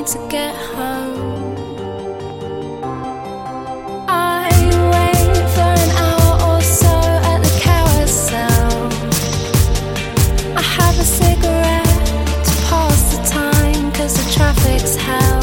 to get home. I wait for an hour or so at the carousel. I have a cigarette to pass the time, 'cause the traffic's hell.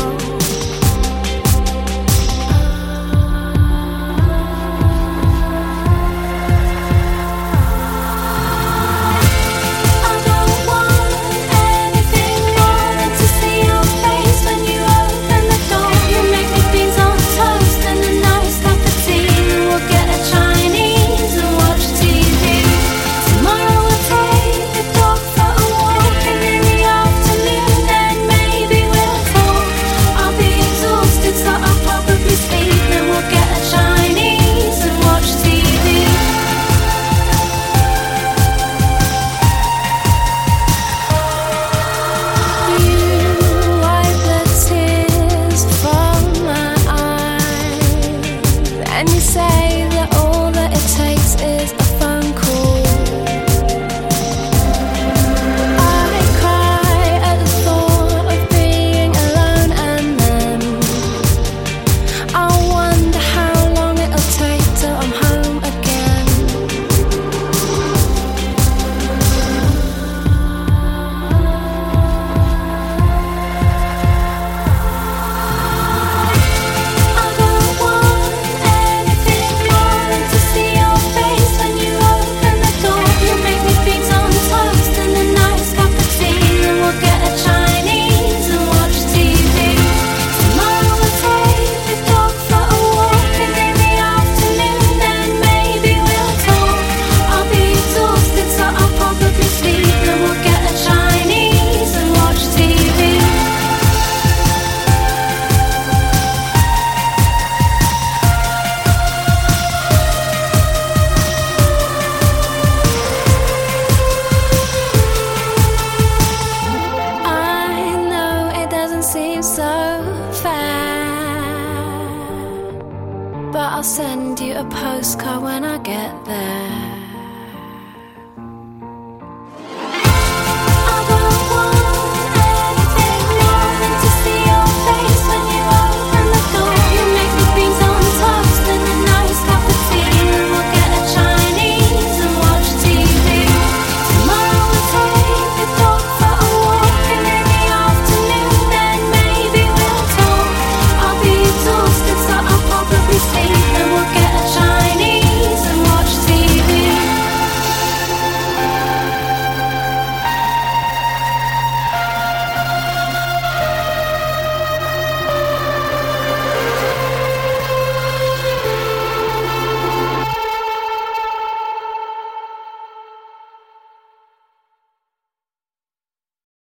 And you say that all that it takes is a phone call. I cry at the thought of being alone, and then I wonder how long it'll take till I'm home again. Seems so fair, but I'll send you a postcard when I get there.